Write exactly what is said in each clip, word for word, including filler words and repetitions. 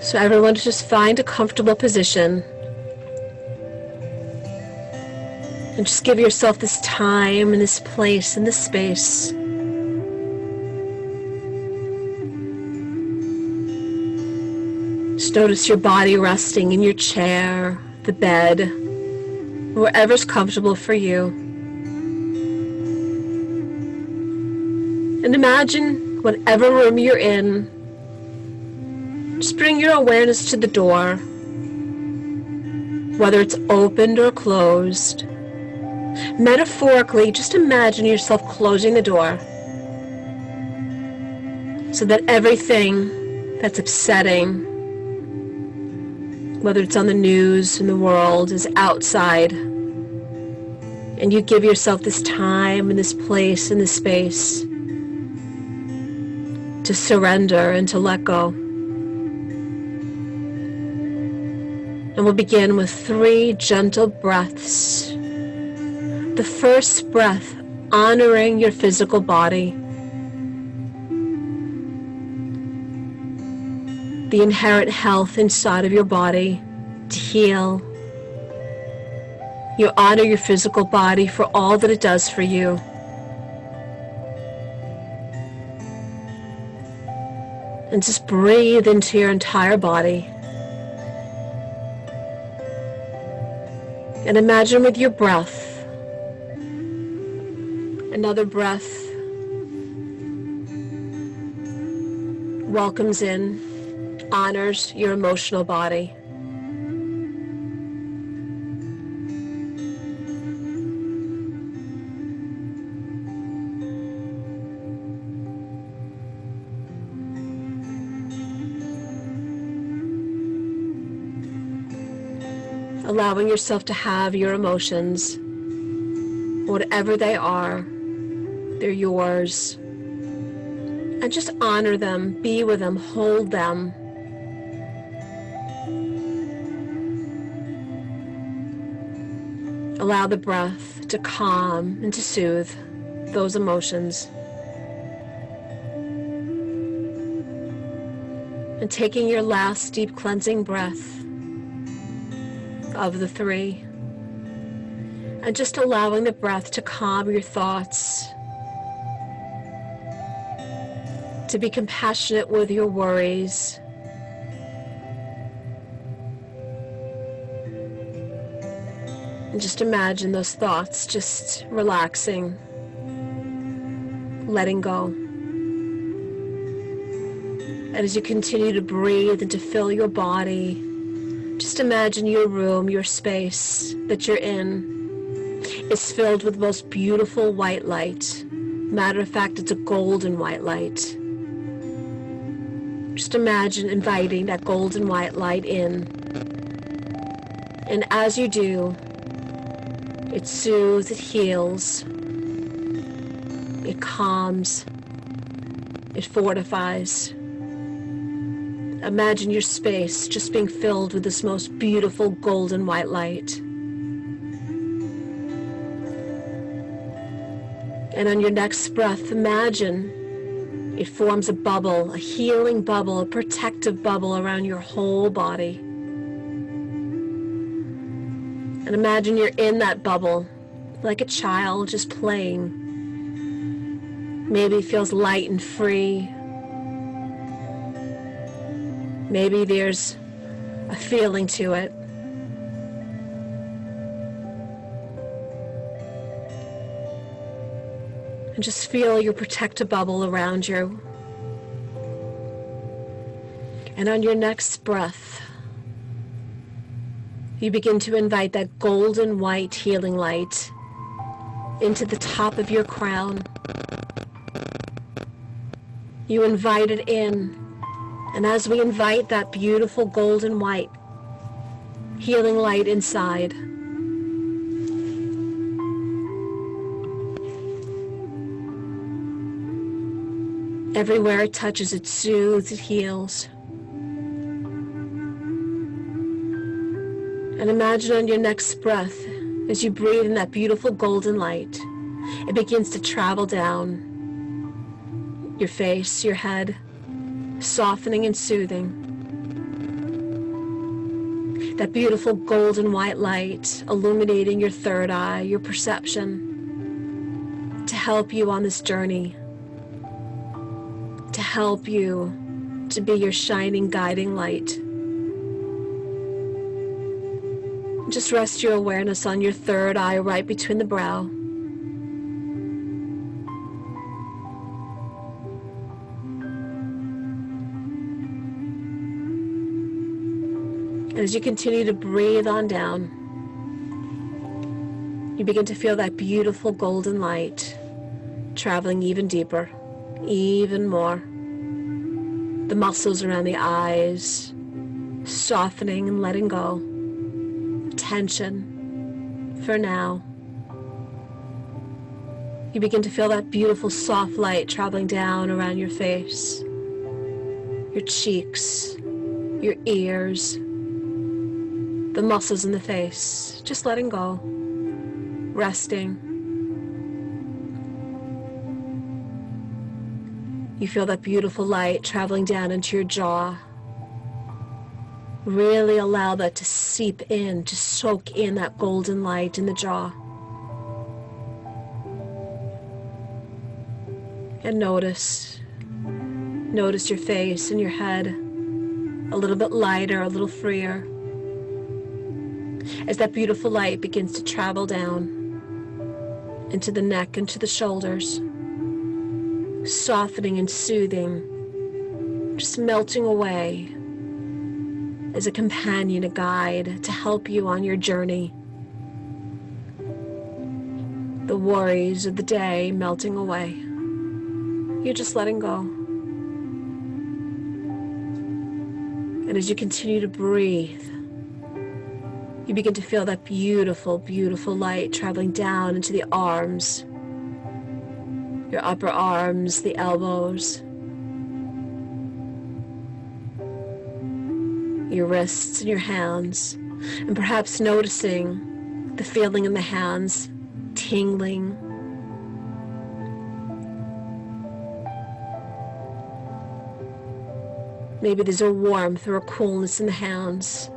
So everyone just find a comfortable position. And just give yourself this time and this place and this space. Just notice your body resting in your chair, the bed, wherever's comfortable for you. And imagine whatever room you're in, just bring your awareness to the door, whether it's opened or closed. Metaphorically, just imagine yourself closing the door so that everything that's upsetting, whether it's on the news in the world, is outside. And you give yourself this time and this place and this space to surrender and to let go. And we'll begin with three gentle breaths. The first breath, honoring your physical body. The inherent health inside of your body to heal. You honor your physical body for all that it does for you. And just breathe into your entire body. And imagine with your breath, another breath welcomes in, honors your emotional body. Allowing yourself to have your emotions, whatever they are, they're yours. And just honor them, be with them, hold them. Allow the breath to calm and to soothe those emotions. And taking your last deep cleansing breath of the three, and just allowing the breath to calm your thoughts, to be compassionate with your worries, and just imagine those thoughts just relaxing, letting go. And as you continue to breathe and to fill your body, just imagine your room, your space that you're in is filled with the most beautiful white light. Matter of fact, it's a golden white light. Just imagine inviting that golden white light in. And as you do, it soothes, it heals, it calms, it fortifies. Imagine your space just being filled with this most beautiful golden white light. And on your next breath, imagine it forms a bubble, a healing bubble, a protective bubble around your whole body. And imagine you're in that bubble like a child just playing. Maybe it feels light and free. Maybe there's a feeling to it. And just feel your protective bubble around you. And on your next breath, you begin to invite that golden white healing light into the top of your crown. You invite it in. And as we invite that beautiful golden white healing light inside, everywhere it touches, it soothes, it heals. And imagine on your next breath, as you breathe in that beautiful golden light, it begins to travel down your face, your head, softening and soothing. That beautiful golden white light illuminating your third eye, your perception, to help you on this journey, to help you to be your shining, guiding light. Just rest your awareness on your third eye right between the brow. And as you continue to breathe on down, you begin to feel that beautiful golden light traveling even deeper, even more. The muscles around the eyes softening and letting go. Tension for now. You begin to feel that beautiful soft light traveling down around your face, your cheeks, your ears, the muscles in the face, just letting go, resting. You feel that beautiful light traveling down into your jaw. Really allow that to seep in, to soak in that golden light in the jaw. And notice, notice your face and your head a little bit lighter, a little freer, as that beautiful light begins to travel down into the neck, into the shoulders, softening and soothing, just melting away as a companion, a guide to help you on your journey. The worries of the day melting away. You're just letting go. And as you continue to breathe, you begin to feel that beautiful, beautiful light traveling down into the arms, your upper arms, the elbows, your wrists and your hands, and perhaps noticing the feeling in the hands, tingling. Maybe there's a warmth or a coolness in the hands.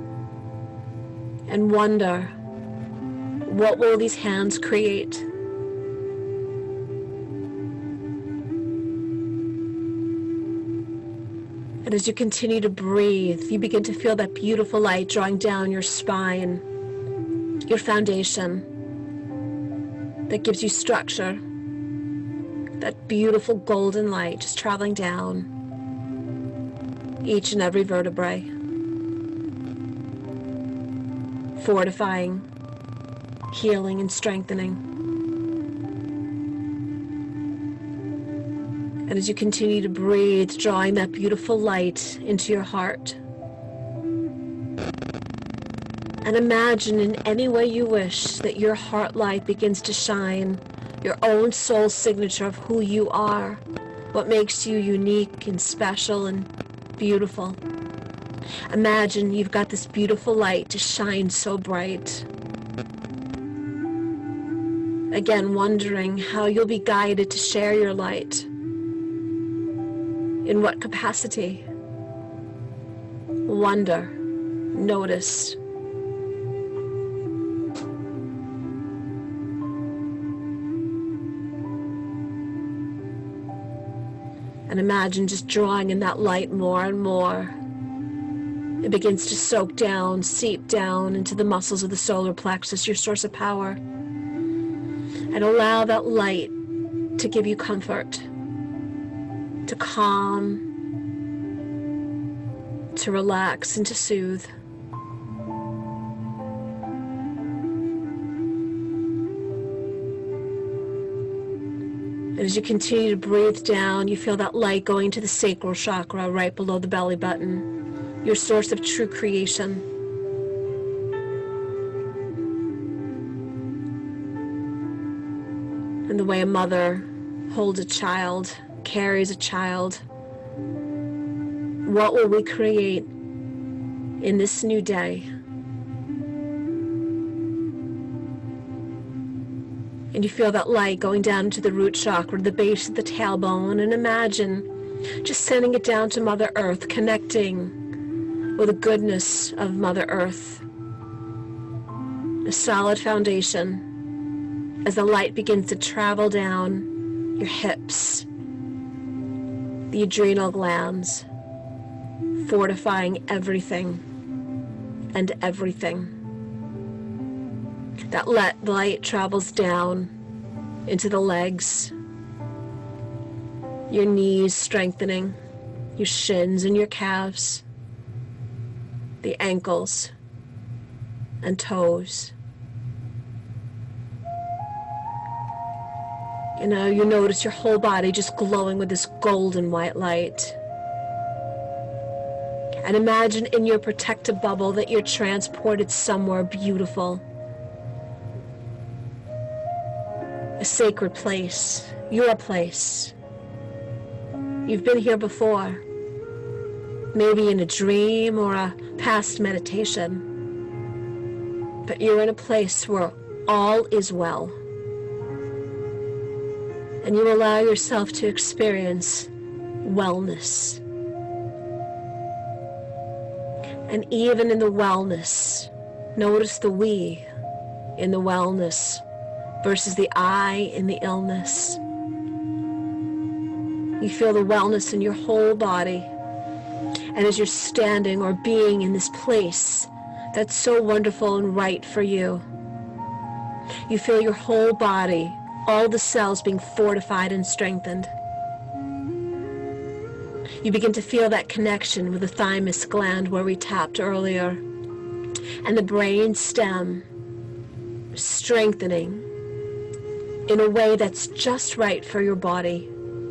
And wonder, what will these hands create? And as you continue to breathe, you begin to feel that beautiful light drawing down your spine, your foundation, that gives you structure. That beautiful golden light just traveling down each and every vertebrae, fortifying, healing, and strengthening. And as you continue to breathe, drawing that beautiful light into your heart. And imagine in any way you wish that your heart light begins to shine, your own soul signature of who you are, what makes you unique and special and beautiful. Imagine you've got this beautiful light to shine so bright. Again, wondering how you'll be guided to share your light. In what capacity? Wonder, notice. And imagine just drawing in that light more and more. It begins to soak down, seep down into the muscles of the solar plexus, your source of power. And allow that light to give you comfort, to calm, to relax, and to soothe. And as you continue to breathe down, you feel that light going to the sacral chakra right below the belly button, your source of true creation. And the way a mother holds a child, carries a child. What will we create in this new day? And you feel that light going down into the root chakra, the base of the tailbone, and imagine just sending it down to Mother Earth, connecting with the goodness of Mother Earth. A solid foundation as the light begins to travel down your hips, the adrenal glands, fortifying everything and everything. That light travels down into the legs, your knees strengthening, your shins and your calves, the ankles and toes. You know, you notice your whole body just glowing with this golden white light. And imagine in your protective bubble that you're transported somewhere beautiful. A sacred place, your place. You've been here before, maybe in a dream or a past meditation. But you're in a place where all is well. And you allow yourself to experience wellness. And even in the wellness, notice the we in the wellness versus the I in the illness. You feel the wellness in your whole body. And as you're standing or being in this place that's so wonderful and right for you, you feel your whole body, all the cells being fortified and strengthened. You begin to feel that connection with the thymus gland where we tapped earlier, and the brain stem strengthening in a way that's just right for your body.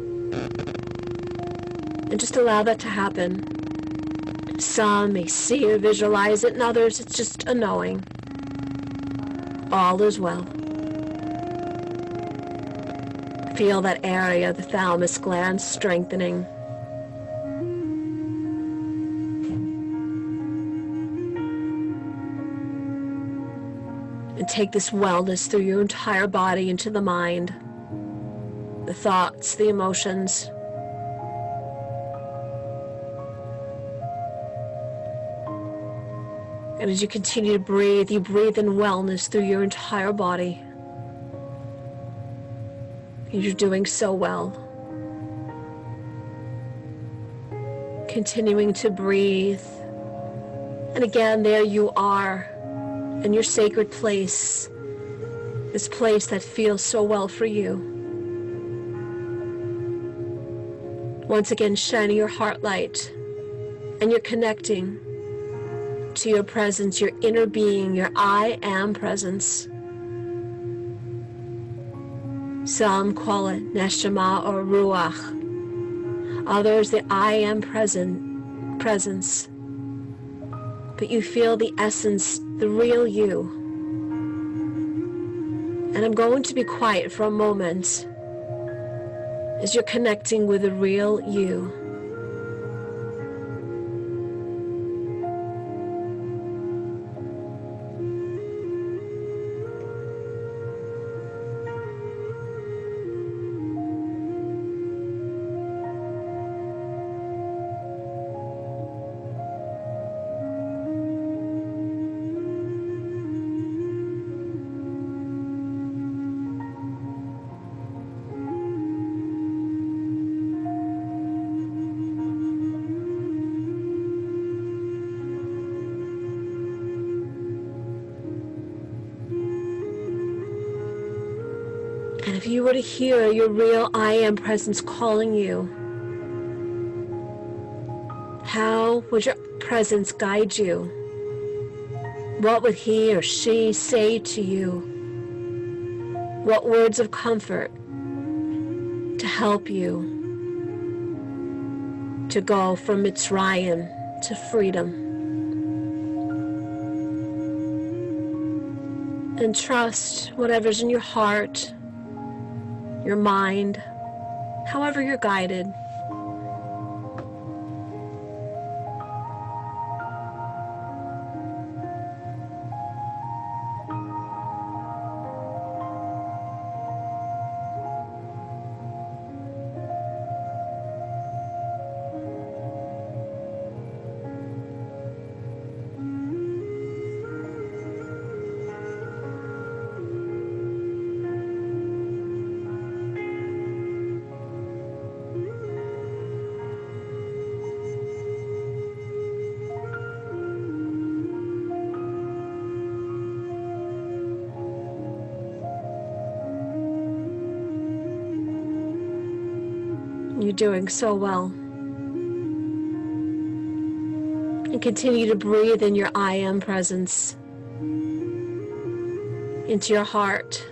And just allow that to happen. Some may see or visualize it, and others it's just a knowing. All is well. Feel that area, the thalamus gland, strengthening. And take this wellness through your entire body into the mind, the thoughts, the emotions. And as you continue to breathe, you breathe in wellness through your entire body. You're doing so well. Continuing to breathe. And again, there you are in your sacred place, this place that feels so well for you. Once again, shining your heart light, and you're connecting to your presence, your inner being, your I am presence. Some call it Neshama or Ruach. Others, the I am present, presence. But you feel the essence, the real you. And I'm going to be quiet for a moment as you're connecting with the real you. And if you were to hear your real I am presence calling you, how would your presence guide you? What would he or she say to you? What words of comfort to help you to go from Mitzrayim to freedom? And trust whatever's in your heart, your mind, however you're guided. You're doing so well. And continue to breathe in your I am presence into your heart.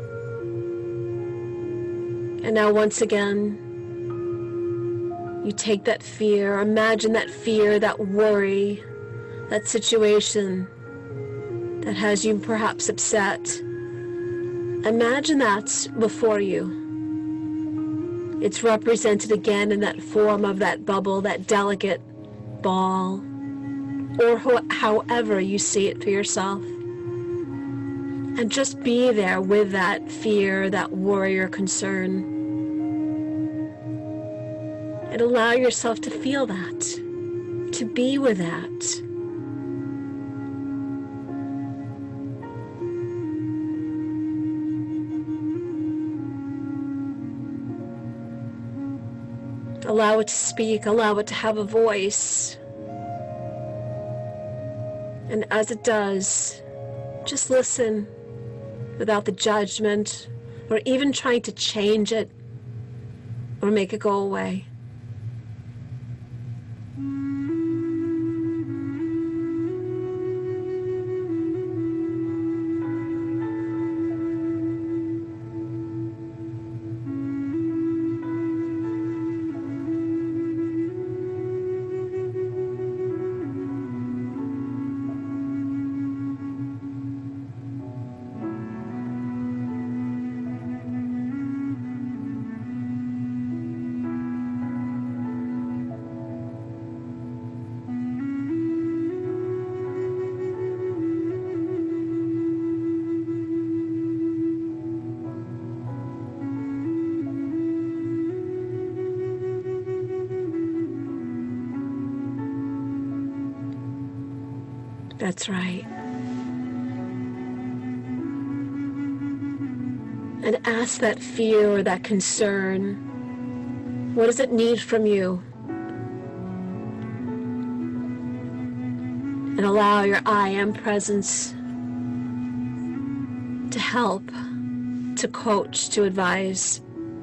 And now once again, you take that fear, imagine that fear, that worry, that situation that has you perhaps upset. Imagine that before you. It's represented again in that form of that bubble, that delicate ball, or ho- however you see it for yourself. And just be there with that fear, that worry or concern. And allow yourself to feel that, to be with that. Allow it to speak, allow it to have a voice. And as it does, just listen without the judgment or even trying to change it or make it go away. That's right. And ask that fear or that concern, what does it need from you? And allow your I am presence to help, to coach, to advise.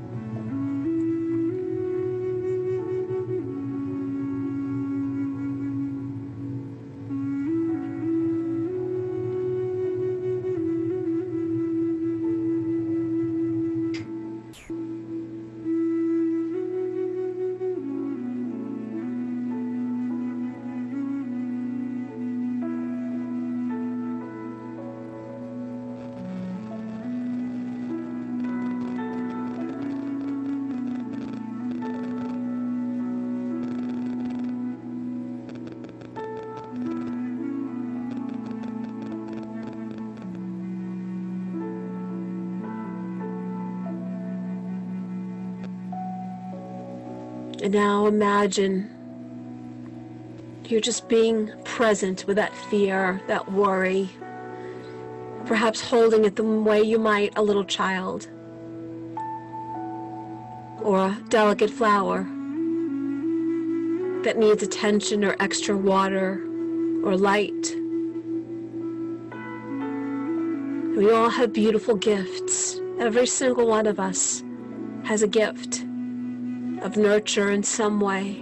And now imagine you're just being present with that fear, that worry, perhaps holding it the way you might a little child or a delicate flower that needs attention or extra water or light. We all have beautiful gifts. Every single one of us has a gift of nurture in some way.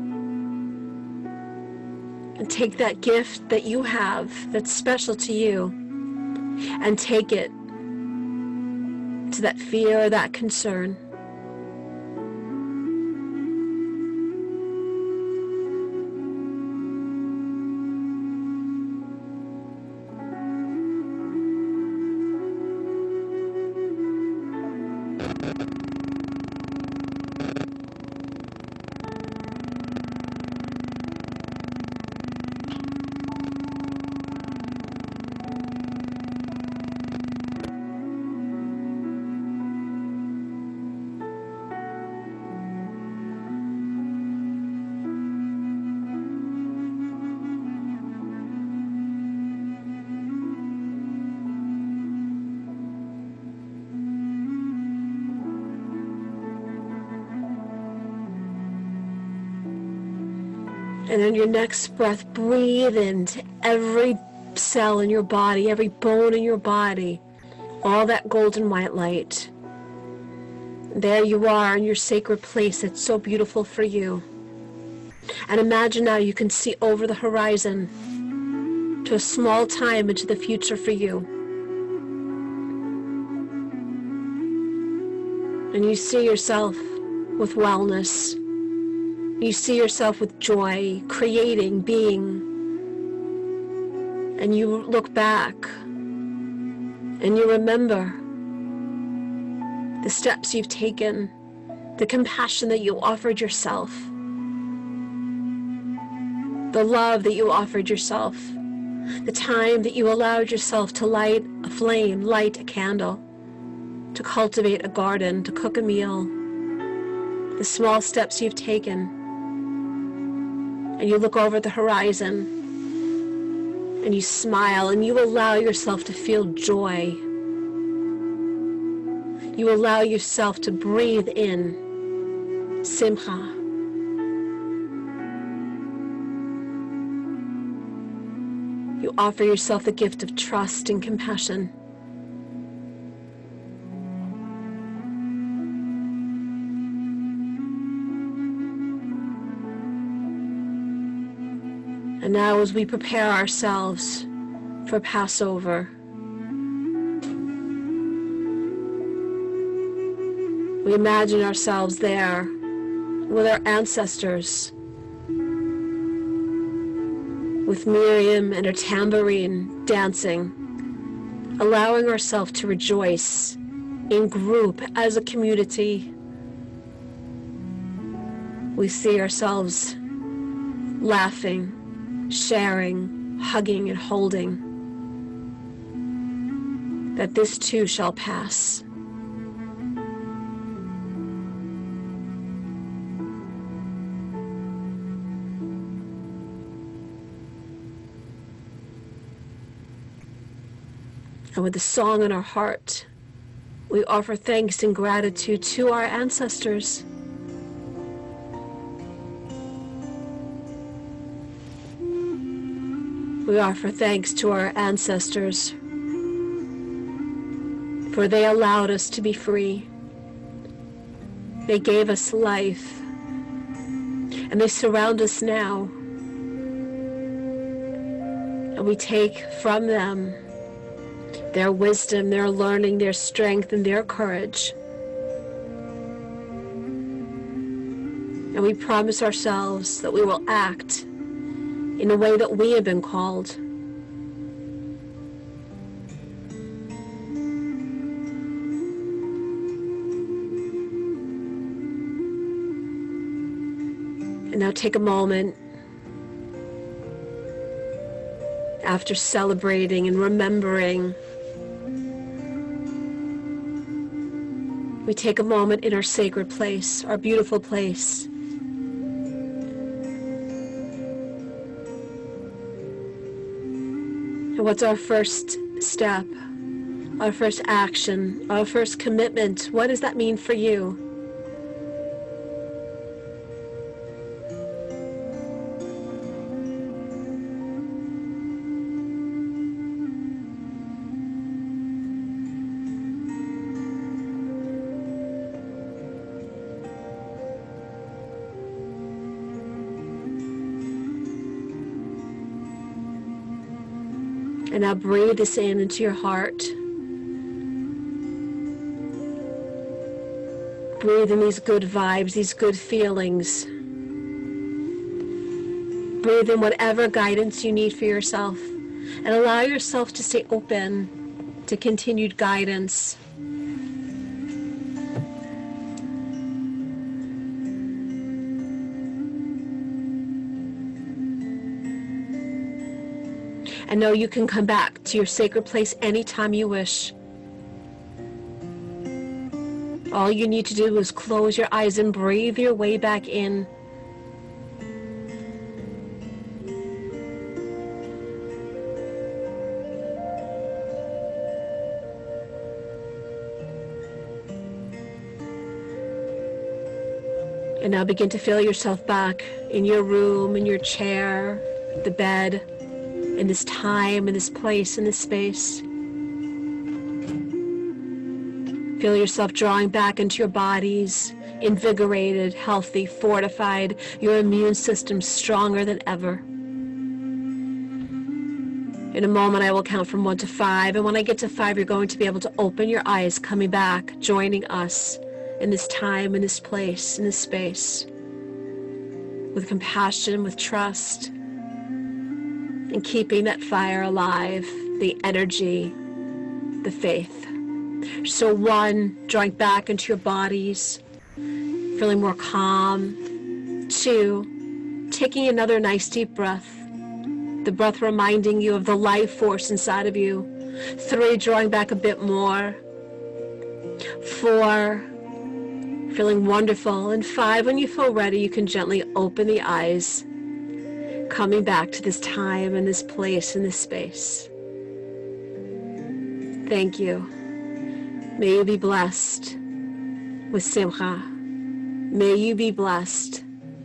And take that gift that you have that's special to you and take it to that fear, that concern. And on your next breath, breathe into every cell in your body, every bone in your body, all that golden white light. There you are in your sacred place. It's so beautiful for you. And imagine now you can see over the horizon to a small time into the future for you. And you see yourself with wellness. You see yourself with joy, creating, being. And you look back and you remember the steps you've taken, the compassion that you offered yourself, the love that you offered yourself, the time that you allowed yourself to light a flame, light a candle, to cultivate a garden, to cook a meal, the small steps you've taken. And you look over the horizon and you smile and you allow yourself to feel joy. You allow yourself to breathe in simcha. You offer yourself the gift of trust and compassion. And now as we prepare ourselves for Passover, we imagine ourselves there with our ancestors, with Miriam and her tambourine dancing, allowing ourselves to rejoice in group as a community. We see ourselves laughing, sharing, hugging, and holding, that this too shall pass. And with the song in our heart, we offer thanks and gratitude to our ancestors. We offer thanks to our ancestors, for they allowed us to be free. They gave us life, and they surround us now. And we take from them their wisdom, their learning, their strength, and their courage. And we promise ourselves that we will act in a way that we have been called. And now take a moment after celebrating and remembering. We take a moment in our sacred place, our beautiful place. And what's our first step, our first action, our first commitment? What does that mean for you? And now breathe this in into your heart. Breathe in these good vibes, these good feelings. Breathe in whatever guidance you need for yourself. And allow yourself to stay open to continued guidance. And know you can come back to your sacred place anytime you wish. All you need to do is close your eyes and breathe your way back in. And now begin to feel yourself back in your room, in your chair, the bed, in this time, in this place, in this space. Feel yourself drawing back into your bodies, invigorated, healthy, fortified, your immune system stronger than ever. In a moment, I will count from one to five, and when I get to five, you're going to be able to open your eyes, coming back, joining us in this time, in this place, in this space, with compassion, with trust, and keeping that fire alive, the energy, the faith. So one, drawing back into your bodies, feeling more calm. Two, taking another nice deep breath, the breath reminding you of the life force inside of you. Three, drawing back a bit more. Four, feeling wonderful. And five, when you feel ready, you can gently open the eyes, coming back to this time and this place and this space. Thank you. May you be blessed with Simcha. May you be blessed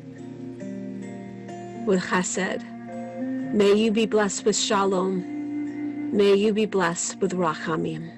with Chesed. May you be blessed with Shalom. May you be blessed with Rachamim.